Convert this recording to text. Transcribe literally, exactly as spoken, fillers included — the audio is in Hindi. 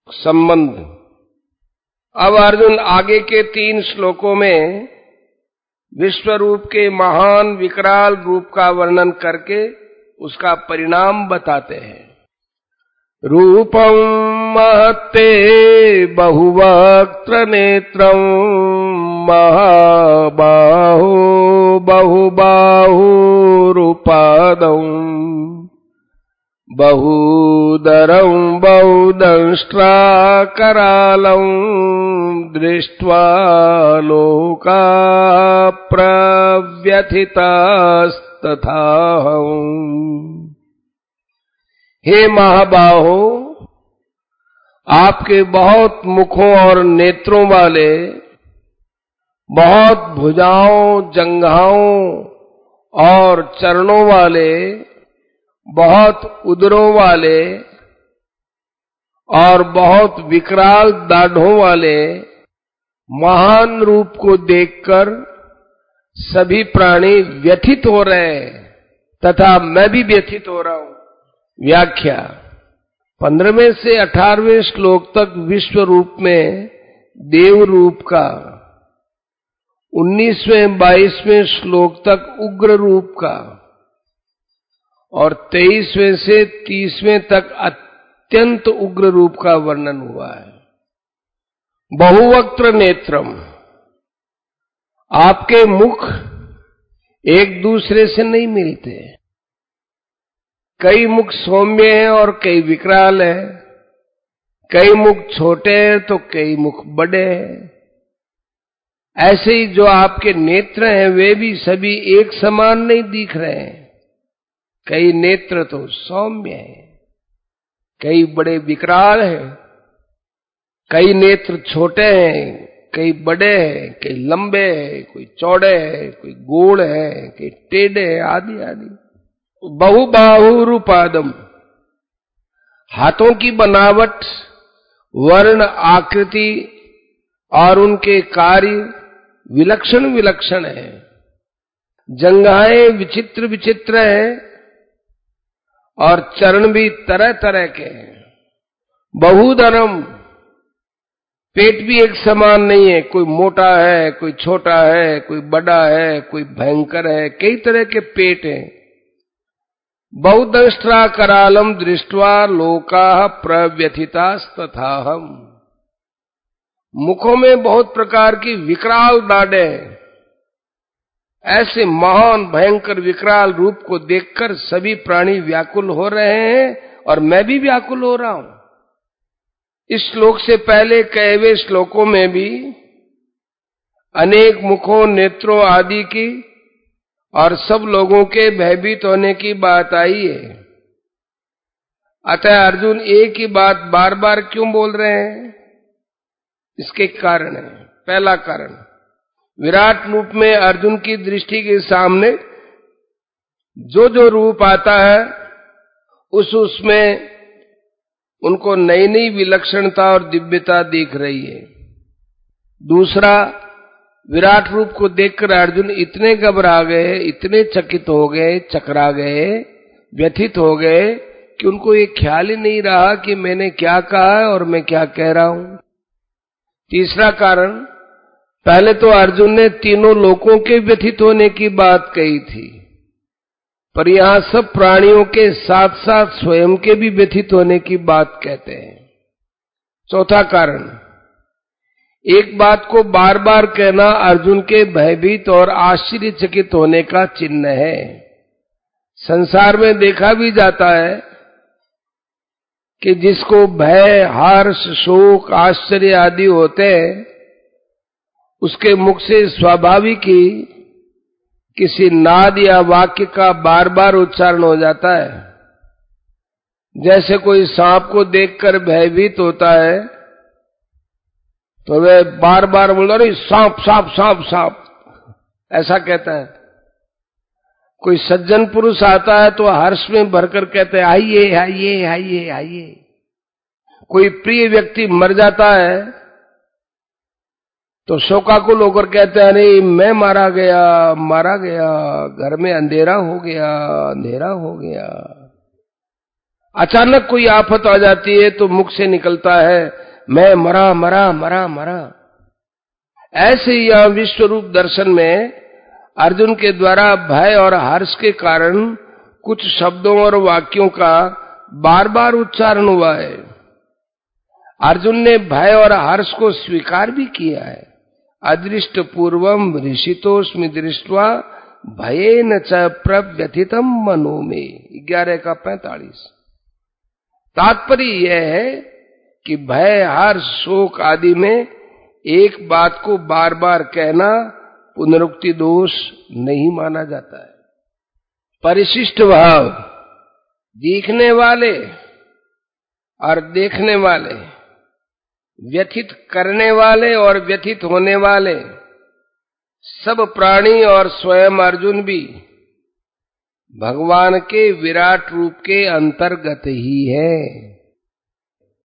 संबंध। अब अर्जुन आगे के तीन श्लोकों में विश्व रूप के महान विकराल रूप का वर्णन करके उसका परिणाम बताते हैं। रूपम महत्ते बहुवक्त्र नेत्रम महाबाहो बहुबाहुरुपादं बहुदरं बहुदंष्ट्राकरालं दृष्ट्वा लोका प्रव्यथितास्तथाहम्। हे महाबाहो, आपके बहुत मुखों और नेत्रों वाले, बहुत भुजाओं, जंघाओं और चरणों वाले, बहुत उदरों वाले और बहुत विकराल दाढ़ों वाले महान रूप को देखकर सभी प्राणी व्यथित हो रहे हैं तथा मैं भी व्यथित हो रहा हूं। व्याख्या। पंद्रहवें से अठारहवें श्लोक तक विश्व रूप में देव रूप का, उन्नीसवें बाईसवें श्लोक तक उग्र रूप का और तेईसवें से तीसवें तक अत्यंत उग्र रूप का वर्णन हुआ है। बहुवक्त्र नेत्रम, आपके मुख एक दूसरे से नहीं मिलते। कई मुख सौम्य हैं और कई विकराल हैं, कई मुख छोटे हैं तो कई मुख बड़े हैं। ऐसे ही जो आपके नेत्र हैं वे भी सभी एक समान नहीं दिख रहे हैं। कई नेत्र तो सौम्य हैं, कई बड़े विकराल हैं, कई नेत्र छोटे हैं, कई बड़े हैं, कई लंबे हैं, कोई चौड़े हैं, कोई गोल है, कोई टेढ़े हैं, आदि आदि। बहुबाहुरुपादम, हाथों की बनावट, वर्ण, आकृति और उनके कार्य विलक्षण विलक्षण है। जंघाएं विचित्र विचित्र हैं और चरण भी तरह तरह के हैं। बहुदरम, पेट भी एक समान नहीं है, कोई मोटा है, कोई छोटा है, कोई बड़ा है, कोई भयंकर है, कई तरह के पेट हैं। बहुदंष्ट्रा करालम दृष्ट्वा लोका प्रव्यथितास्तथाहम्, मुखों में बहुत प्रकार की विकराल दाढ़ें। ऐसे महान भयंकर विकराल रूप को देखकर सभी प्राणी व्याकुल हो रहे हैं और मैं भी व्याकुल हो रहा हूं। इस श्लोक से पहले कहे हुए श्लोकों में भी अनेक मुखों, नेत्रों आदि की और सब लोगों के भयभीत होने की बात आई है। अतः अर्जुन एक ही बात बार बार क्यों बोल रहे हैं? इसके कारण है। पहला कारण, विराट रूप में अर्जुन की दृष्टि के सामने जो जो रूप आता है उस उसमें उनको नई नई विलक्षणता और दिव्यता दिख रही है। दूसरा, विराट रूप को देखकर अर्जुन इतने घबरा गए, इतने चकित हो गए, चकरा गए, व्यथित हो गए कि उनको ये ख्याल ही नहीं रहा कि मैंने क्या कहा है और मैं क्या कह रहा हूं। तीसरा कारण, पहले तो अर्जुन ने तीनों लोकों के व्यथित होने की बात कही थी, पर यहां सब प्राणियों के साथ साथ स्वयं के भी व्यथित होने की बात कहते हैं। चौथा कारण, एक बात को बार बार कहना अर्जुन के भयभीत और आश्चर्यचकित होने का चिन्ह है। संसार में देखा भी जाता है कि जिसको भय, हर्ष, शोक, आश्चर्य आदि होते हैं उसके मुख से स्वाभाविक ही किसी नाद या वाक्य का बार बार उच्चारण हो जाता है। जैसे कोई सांप को देखकर भयभीत होता है तो वह बार बार बोलता, अरे सांप सांप सांप सांप, ऐसा कहता है। कोई सज्जन पुरुष आता है तो हर्ष में भरकर कहते हैं, आइए आइए आइए आइए। कोई प्रिय व्यक्ति मर जाता है तो शोकाकुल होकर कहते हैं, अरे मैं मारा गया मारा गया, घर में अंधेरा हो गया अंधेरा हो गया। अचानक कोई आफत आ जाती है तो मुख से निकलता है, मैं मरा मरा मरा मरा। ऐसे ही यहां विश्व रूप दर्शन में अर्जुन के द्वारा भय और हर्ष के कारण कुछ शब्दों और वाक्यों का बार बार उच्चारण हुआ है। अर्जुन ने भय और हर्ष को स्वीकार भी किया है। अदृष्ट पूर्वम ऋषितोस्मि दृष्ट्वा भयेन च प्रव्यथितम मनो में, ग्यारह का पैंतालीस। तात्पर्य यह है कि भय हर्ष शोक आदि में एक बात को बार बार कहना पुनरुक्ति दोष नहीं माना जाता है। परिशिष्ट भाव, दिखने वाले और देखने वाले, व्यथित करने वाले और व्यथित होने वाले सब प्राणी और स्वयं अर्जुन भी भगवान के विराट रूप के अंतर्गत ही है।